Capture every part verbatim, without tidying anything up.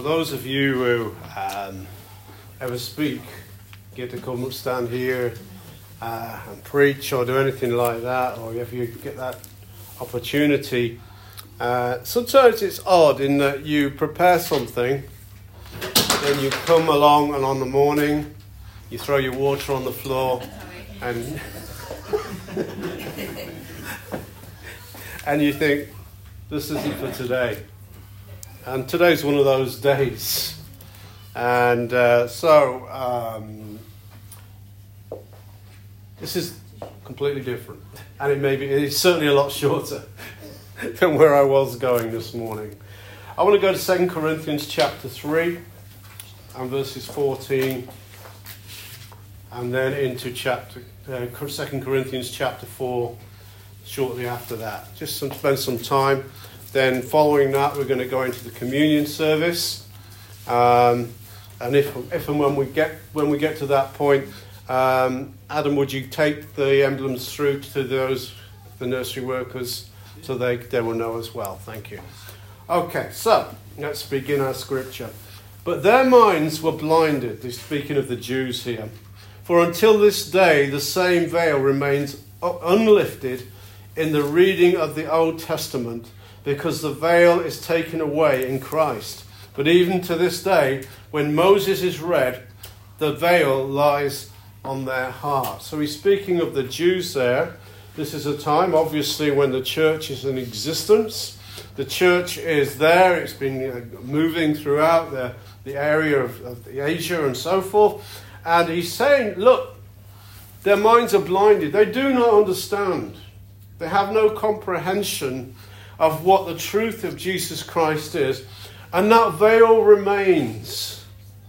those of you who um, ever speak, get to come and stand here uh, and preach or do anything like that, or if you get that opportunity, uh, sometimes it's odd in that you prepare something, then you come along and on the morning you throw your water on the floor and and you think, this isn't for today. And today's one of those days. And uh, so, um, this is completely different. And it may be, it's certainly a lot shorter than where I was going this morning. I want to go to Second Corinthians chapter three and verses fourteen. And then into chapter uh, Second Corinthians chapter four shortly after that. Just some, spend some time. Then following that, we're going to go into the communion service, um, and if if and when we get when we get to that point, um, Adam, would you take the emblems through to those the nursery workers so they they will know as well? Thank you. Okay, so let's begin our scripture. But their minds were blinded. They're speaking of the Jews here. For until this day, the same veil remains unlifted in the reading of the Old Testament, because the veil is taken away in Christ. But even to this day, when Moses is read, the veil lies on their heart. So he's speaking of the Jews there. This is a time, obviously, when the church is in existence. The church is there. It's been moving throughout the, the area of, of Asia and so forth. And he's saying, look, their minds are blinded. They do not understand. They have no comprehension of what the truth of Jesus Christ is, and that veil remains.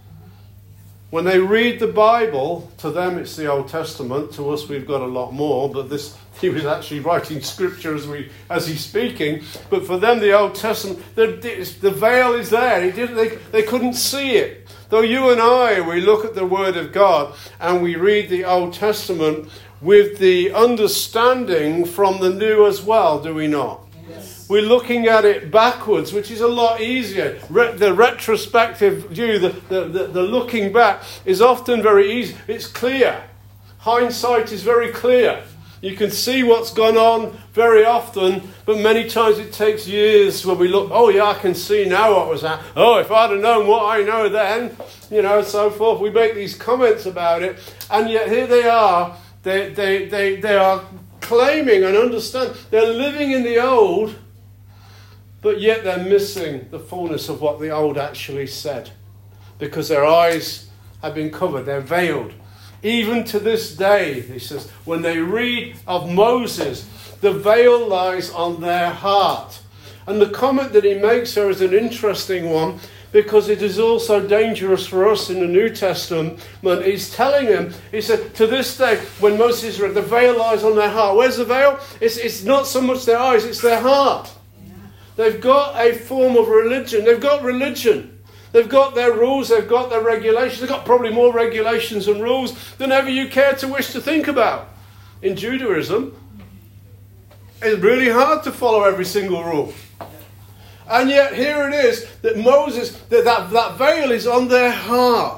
When they read the Bible, to them it's the Old Testament, to us we've got a lot more, but this he was actually writing scripture as we as he's speaking, but for them the Old Testament, the, the veil is there. He didn't, they, they couldn't see it. Though you and I, we look at the Word of God and we read the Old Testament with the understanding from the New as well, do we not? We're looking at it backwards, which is a lot easier. Re- the retrospective view, the, the, the, the looking back, is often very easy. It's clear. Hindsight is very clear. You can see what's gone on very often, but many times it takes years when we look, oh yeah, I can see now what was happening. Oh, if I'd have known what I know then, you know, and so forth. We make these comments about it, and yet here they are. They, they, they, they are claiming and understand. They're living in the old, but yet they're missing the fullness of what the old actually said, because their eyes have been covered, they're veiled. Even to this day, he says, when they read of Moses, the veil lies on their heart. And the comment that he makes here is an interesting one, because it is also dangerous for us in the New Testament. He's telling them, he said, to this day, when Moses read, the veil lies on their heart. Where's the veil? It's, it's not so much their eyes, it's their heart. They've got a form of religion. They've got religion. They've got their rules. They've got their regulations. They've got probably more regulations and rules than ever you care to wish to think about. In Judaism, it's really hard to follow every single rule. And yet here it is that Moses, that, that, that veil is on their heart.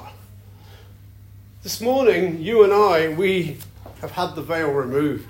This morning, you and I, we have had the veil removed.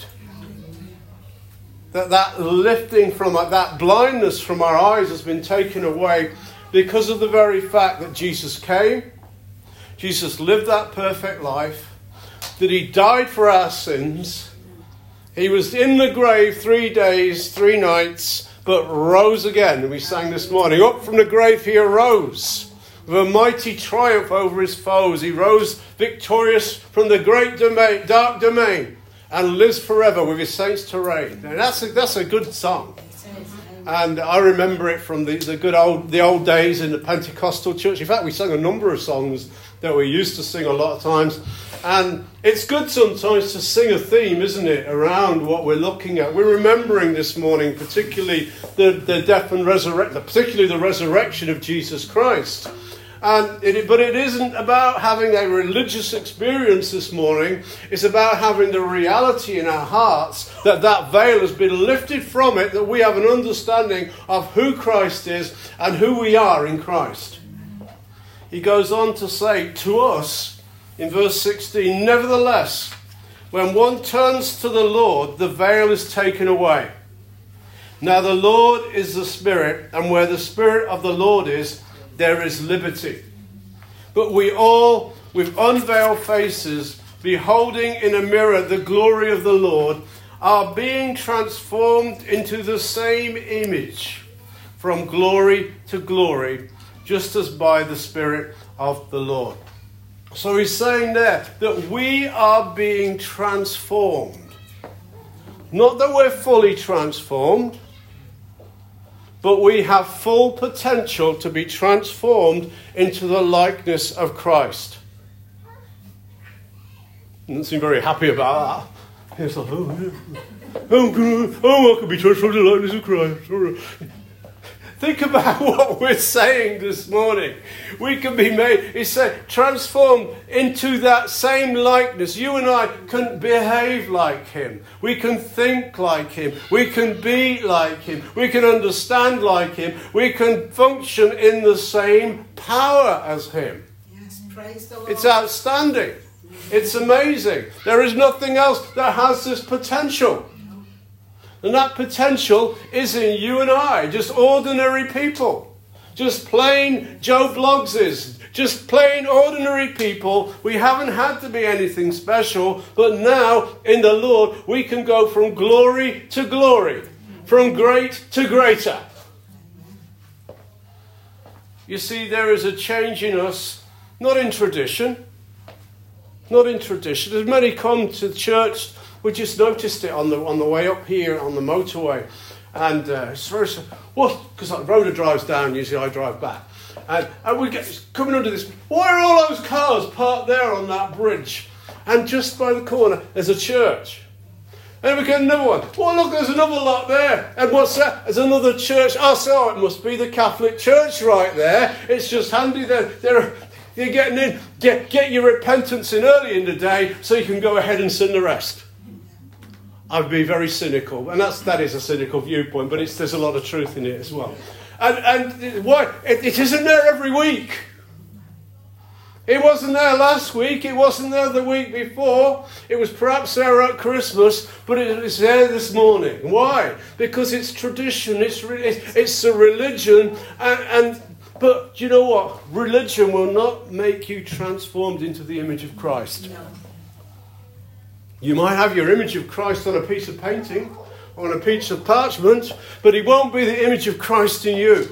That that lifting from that blindness from our eyes has been taken away because of the very fact that Jesus came, Jesus lived that perfect life, that he died for our sins, he was in the grave three days, three nights, but rose again. And we sang this morning, up from the grave he arose with a mighty triumph over his foes. He rose victorious from the great domain, dark domain, and lives forever with his saints to reign. Now that's a, that's a good song. And I remember it from the, the good old the old days in the Pentecostal church. In fact, we sang a number of songs that we used to sing a lot of times. And it's good sometimes to sing a theme, isn't it, around what we're looking at. We're remembering this morning, particularly the, the death and resurrection, particularly the resurrection of Jesus Christ. And it, but it isn't about having a religious experience this morning. It's about having the reality in our hearts that that veil has been lifted from it, that we have an understanding of who Christ is and who we are in Christ. he goes on to say to us in verse sixteen, nevertheless, when one turns to the Lord, the veil is taken away. Now the Lord is the Spirit, and where the Spirit of the Lord is, there is liberty. But we all, with unveiled faces, beholding in a mirror the glory of the Lord, are being transformed into the same image from glory to glory, just as by the Spirit of the Lord. So he's saying there that we are being transformed. Not that we're fully transformed, but we have full potential to be transformed into the likeness of Christ. He doesn't seem very happy about that. He's like, oh, yeah. oh, oh, I can be transformed into the likeness of Christ. All right. Think about what we're saying this morning. We can be made, he said, transformed into that same likeness. You and I can behave like him. We can think like him. We can be like him. We can understand like him. We can function in the same power as him. Yes, praise the Lord. It's outstanding. It's amazing. There is nothing else that has this potential. And that potential is in you and I, just ordinary people. Just plain Joe Bloggses. Just plain ordinary people. We haven't had to be anything special. But now, in the Lord, we can go from glory to glory. From great to greater. You see, there is a change in us, not in tradition. Not in tradition. As many come to church, we just noticed it on the on the way up here on the motorway, and uh, it's very what because like Rhoda drives down. Usually I drive back, and, and we get coming under this. Why are all those cars parked there on that bridge? And just by the corner there's a church, and we get another one. Oh look, there's another lot there. And what's that? There's another church. Oh, so it must be the Catholic Church right there. It's just handy that they're you're getting in. Get get your repentance in early in the day, so you can go ahead and sin the rest. I'd be very cynical, and that's that is a cynical viewpoint, but it's, there's a lot of truth in it as well. And and why it, it isn't there every week. It wasn't there last week. It wasn't there the week before. It was perhaps there at Christmas, but it was there this morning. Why? Because it's tradition. It's it's, it's a religion, and, and but you know what? Religion will not make you transformed into the image of Christ. No. You might have your image of Christ on a piece of painting, or on a piece of parchment, but it won't be the image of Christ in you.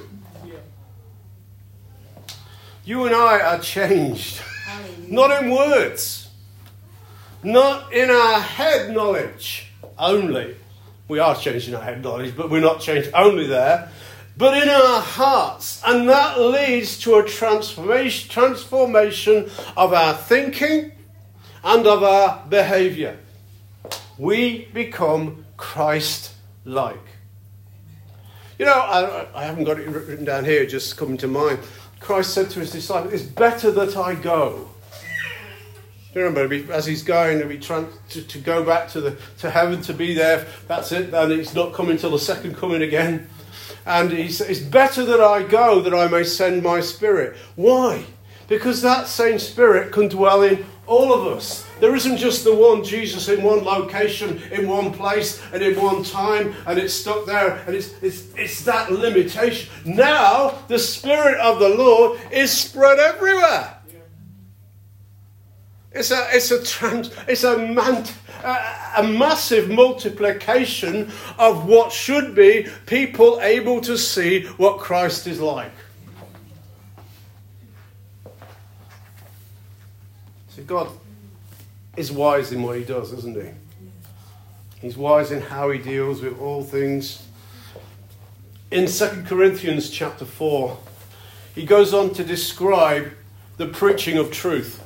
You and I are changed. Not in words. Not in our head knowledge only. We are changed in our head knowledge, but we're not changed only there. But in our hearts. And that leads to a transformation, transformation of our thinking and of our behaviour. We become Christ-like. You know, I, I haven't got it written down here, just coming to mind. Christ said to his disciples, it's better that I go. You remember, as he's going to, be trying to, to go back to the to heaven, to be there, that's it, and he's not coming till the second coming again. And he says, it's better that I go, that I may send my Spirit. Why? Because that same Spirit can dwell in all of us. There isn't just the one Jesus in one location, in one place, and in one time, and it's stuck there, and it's it's it's that limitation. Now, the Spirit of the Lord is spread everywhere. It's a it's a trans, it's a man, a, a massive multiplication of what should be people able to see what Christ is like. So God is wise in what he does, isn't he? He's wise in how he deals with all things. In Second Corinthians chapter four, he goes on to describe the preaching of truth.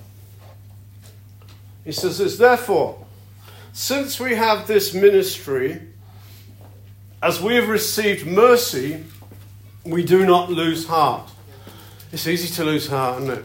He says this, therefore, since we have this ministry, as we have received mercy, we do not lose heart. It's easy to lose heart, isn't it?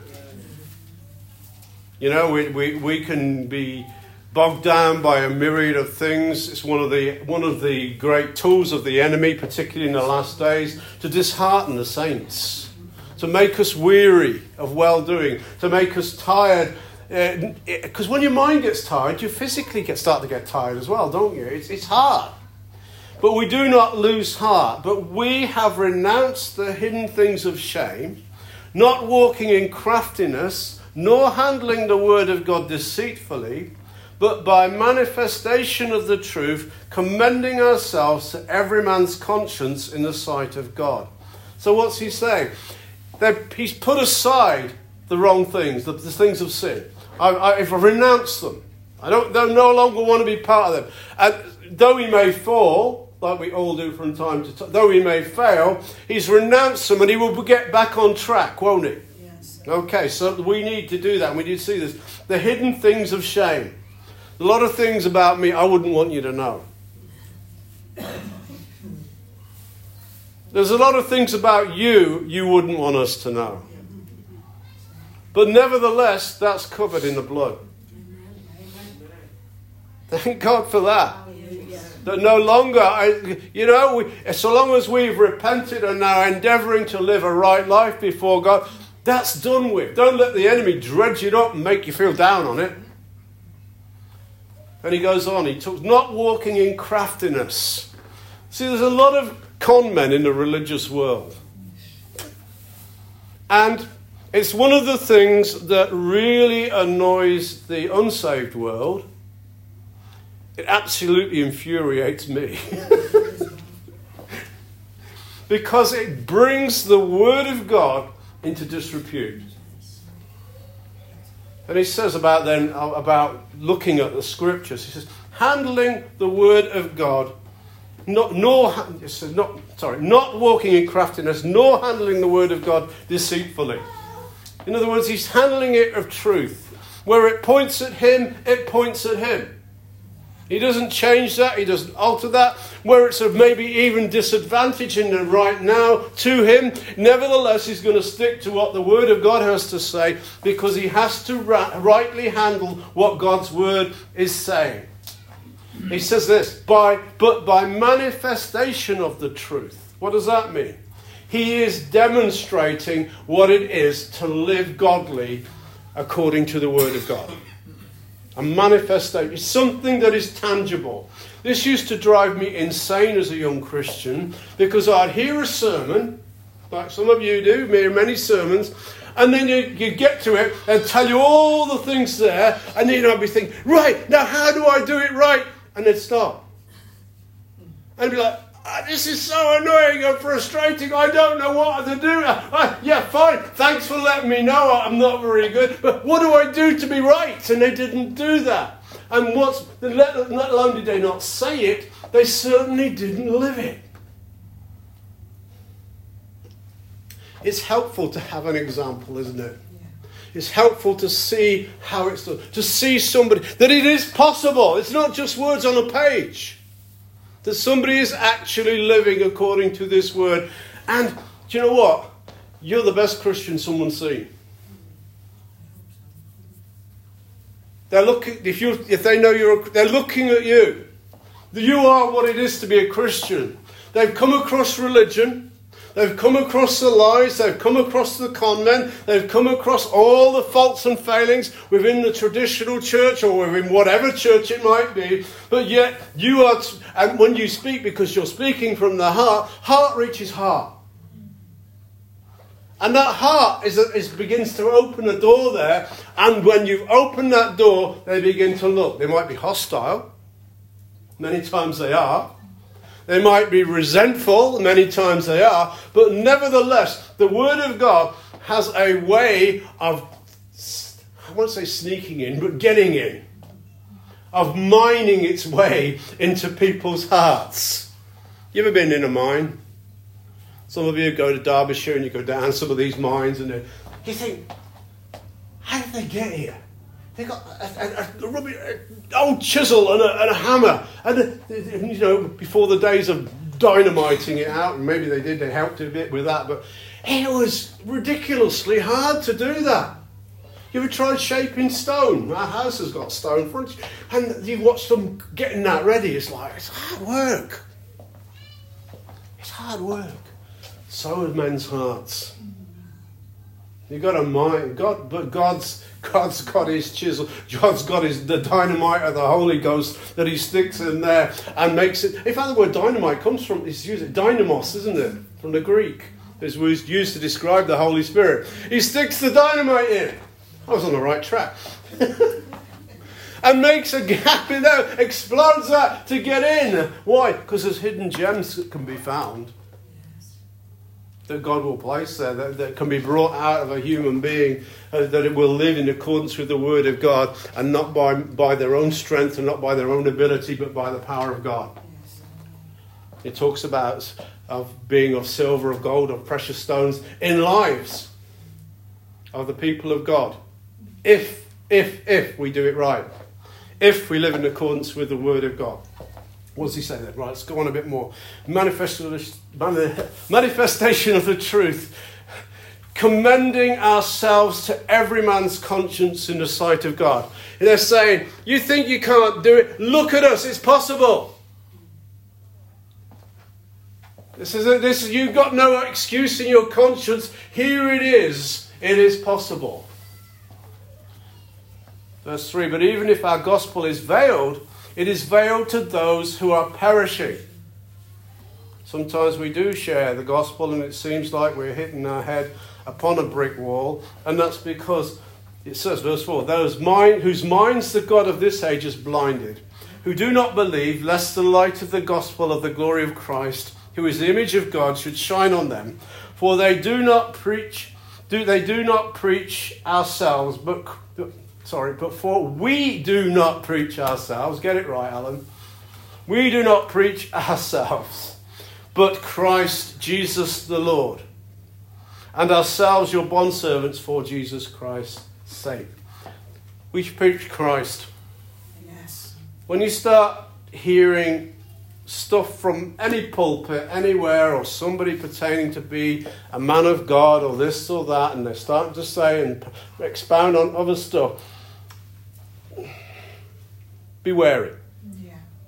You know, we, we, we can be bogged down by a myriad of things. It's one of the one of the great tools of the enemy, particularly in the last days, to dishearten the saints, to make us weary of well-doing, to make us tired. Because uh, when your mind gets tired, you physically get start to get tired as well, don't you? It's, it's hard. But we do not lose heart. But we have renounced the hidden things of shame, not walking in craftiness, nor handling the word of God deceitfully, but by manifestation of the truth, commending ourselves to every man's conscience in the sight of God. So what's he saying? That he's put aside the wrong things, the, the things of sin. I, I, if I renounce them, I don't, don't no longer want to be part of them. And though he may fall, like we all do from time to time, though he may fail, he's renounced them and he will get back on track, won't he? Yes. Okay, so we need to do that. And we need to see this. The hidden things of shame. A lot of things about me I wouldn't want you to know. There's a lot of things about you you wouldn't want us to know. But nevertheless, that's covered in the blood. Thank God for that. That no longer, I, you know, we, so long as we've repented and now endeavouring to live a right life before God, that's done with. Don't let the enemy dredge it up and make you feel down on it. And he goes on, he talks, not walking in craftiness. See, there's a lot of con men in the religious world. And it's one of the things that really annoys the unsaved world. It absolutely infuriates me. Because it brings the word of God into disrepute. And he says about then, about looking at the scriptures, he says, handling the word of God, not, nor, he says, not, sorry, not walking in craftiness, nor handling the word of God deceitfully. In other words, he's handling it of truth. Where it points at him, it points at him. He doesn't change that. He doesn't alter that. Where it's of maybe even disadvantage in the right now to him, nevertheless, he's going to stick to what the Word of God has to say because he has to ra- rightly handle what God's Word is saying. He says this, by but by manifestation of the truth. What does that mean? He is demonstrating what it is to live godly according to the Word of God. A manifestation. It's something that is tangible. This used to drive me insane as a young Christian because I'd hear a sermon, like some of you do, me and many sermons, and then you, you get to it and tell you all the things there, and then I'd be thinking, right, now how do I do it right? And then stop. And be like, oh, this is so annoying and frustrating, I don't know what to do. Uh, yeah, fine, thanks for letting me know I'm not very good, but what do I do to be right? And they didn't do that. And what's let, not only did they not say it, they certainly didn't live it. It's helpful to have an example, isn't it? Yeah. It's helpful to see how it's done, to see somebody, that it is possible. It's not just words on a page. That somebody is actually living according to this word. And do you know what? You're the best Christian someone's seen. They're looking, if you, if they know you're, they're looking at you. You are what it is to be a Christian. They've come across religion. They've come across the lies. They've come across the con men. They've come across all the faults and failings within the traditional church or within whatever church it might be. But yet you are, t- and when you speak, because you're speaking from the heart, heart reaches heart. And that heart is, is begins to open a door there. And when you've opened that door, they begin to look. They might be hostile. Many times they are. They might be resentful, many times they are, but nevertheless, the Word of God has a way of, I won't say sneaking in, but getting in, of mining its way into people's hearts. You ever been in a mine? Some of you go to Derbyshire and you go down some of these mines and you think, how did they get here? They got a, a, a, rubbish, a old chisel and a, and a hammer. And, a, you know, before the days of dynamiting it out, and maybe they did, they helped a bit with that, but it was ridiculously hard to do that. You ever tried shaping stone? Our house has got stone fronts, and you watch them getting that ready. It's like, it's hard work. It's hard work. So are men's hearts. You've got a mind, God, but God's God's got his chisel. God's got his the dynamite of the Holy Ghost that he sticks in there and makes it. In fact, the word dynamite comes from it's used dynamos, isn't it? From the Greek. It's used to describe the Holy Spirit. He sticks the dynamite in. I was on the right track. And makes a gap in there, explodes that to get in. Why? Because there's hidden gems that can be found. That God will place there, that, that can be brought out of a human being, uh, that it will live in accordance with the Word of God, and not by, by their own strength and not by their own ability, but by the power of God. It talks about of being of silver, of gold, of precious stones in lives of the people of God. If, if, if we do it right. If we live in accordance with the Word of God. What does he say there? Right, let's go on a bit more. Manifestation of the truth. Commending ourselves to every man's conscience in the sight of God. And they're saying, you think you can't do it? Look at us, it's possible. This is, a, this is you've got no excuse in your conscience. Here it is. It is possible. Verse three, but even if our gospel is veiled, it is veiled to those who are perishing. Sometimes we do share the gospel and it seems like we're hitting our head upon a brick wall. And that's because, it says, verse four, those mind, whose minds the God of this age is blinded, who do not believe, lest the light of the gospel of the glory of Christ, who is the image of God, should shine on them. For they do not preach, do they do not preach ourselves, but... Sorry, but for we do not preach ourselves. Get it right, Alan. We do not preach ourselves, but Christ Jesus the Lord, and ourselves your bondservants for Jesus Christ's sake. We preach Christ. Yes. When you start hearing stuff from any pulpit, anywhere, or somebody pretending to be a man of God or this or that, and they're starting to say and expound on other stuff, be wary. Yeah.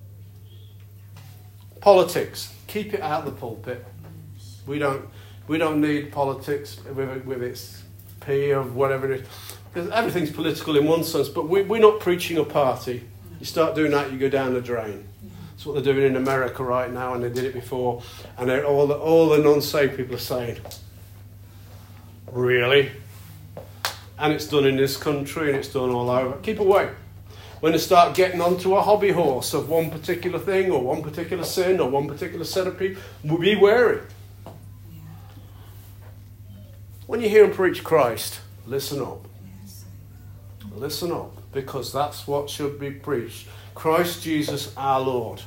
Politics, keep it out of the pulpit. We don't, we don't need politics with, with its P of whatever it is. Because everything's political in one sense, but we, we're not preaching a party. You start doing that, you go down the drain. That's what they're doing in America right now, and they did it before. And all the, all the non-saved people are saying, really? And it's done in this country, and it's done all over. Keep away. When they start getting onto a hobby horse of one particular thing or one particular sin or one particular set of people, be wary. When you hear them preach Christ, listen up. Listen up, because that's what should be preached. Christ Jesus our Lord.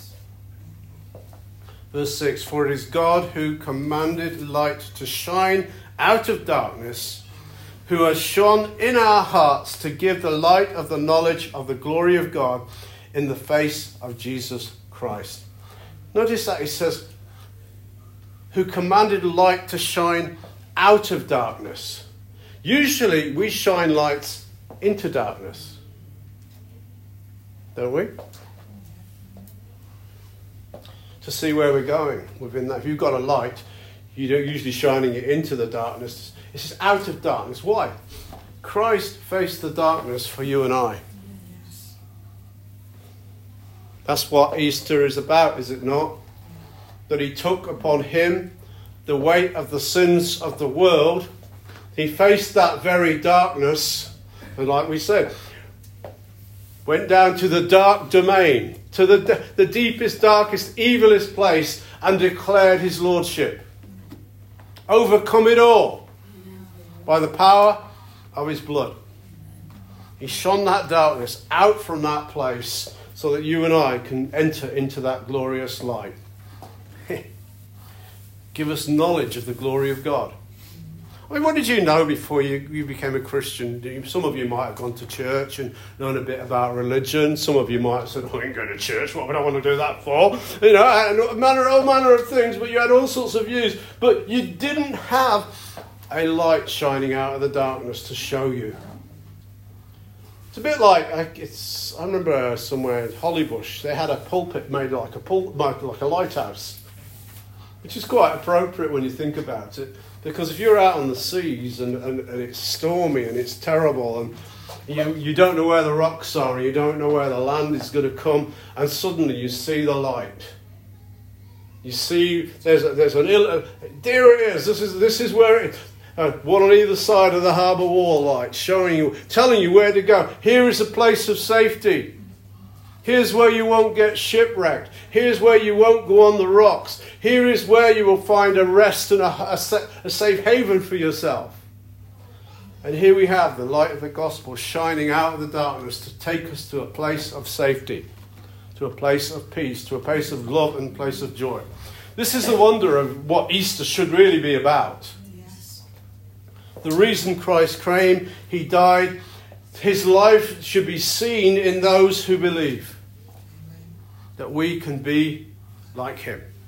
Verse six, for it is God who commanded light to shine out of darkness, who has shone in our hearts to give the light of the knowledge of the glory of God in the face of Jesus Christ. Notice that it says, who commanded light to shine out of darkness. Usually we shine lights into darkness, don't we? To see where we're going within that. If you've got a light, you're usually shining it into the darkness. It's just out of darkness. Why? Christ faced the darkness for you and I. That's what Easter is about, is it not? That he took upon him the weight of the sins of the world. He faced that very darkness, and like we said, went down to the dark domain, to the, the deepest, darkest, evilest place, and declared his lordship. Overcome it all by the power of his blood. He shone that darkness out from that place so that you and I can enter into that glorious light. Give us knowledge of the glory of God. I mean, what did you know before you, you became a Christian? Some of you might have gone to church and known a bit about religion. Some of you might have said, oh, I ain't going to church. What would I want to do that for? You know, and manner, all manner of things, but you had all sorts of views. But you didn't have a light shining out of the darkness to show you. It's a bit like, it's, I remember somewhere in Hollybush, they had a pulpit made like a pul- like a lighthouse, which is quite appropriate when you think about it. Because if you're out on the seas and, and, and it's stormy and it's terrible and you, you don't know where the rocks are and you don't know where the land is going to come, and suddenly you see the light. You see there's, a, there's an ill... There it is. This is, this is where it... Uh, one on either side of the harbour wall light, showing you, telling you where to go. Here is a place of safety. Here's where you won't get shipwrecked. Here's where you won't go on the rocks. Here is where you will find a rest and a, a, a safe haven for yourself. And here we have the light of the gospel shining out of the darkness to take us to a place of safety, to a place of peace, to a place of love and a place of joy. This is the wonder of what Easter should really be about. Yes. The reason Christ came, he died. His life should be seen in those who believe that we can be like him.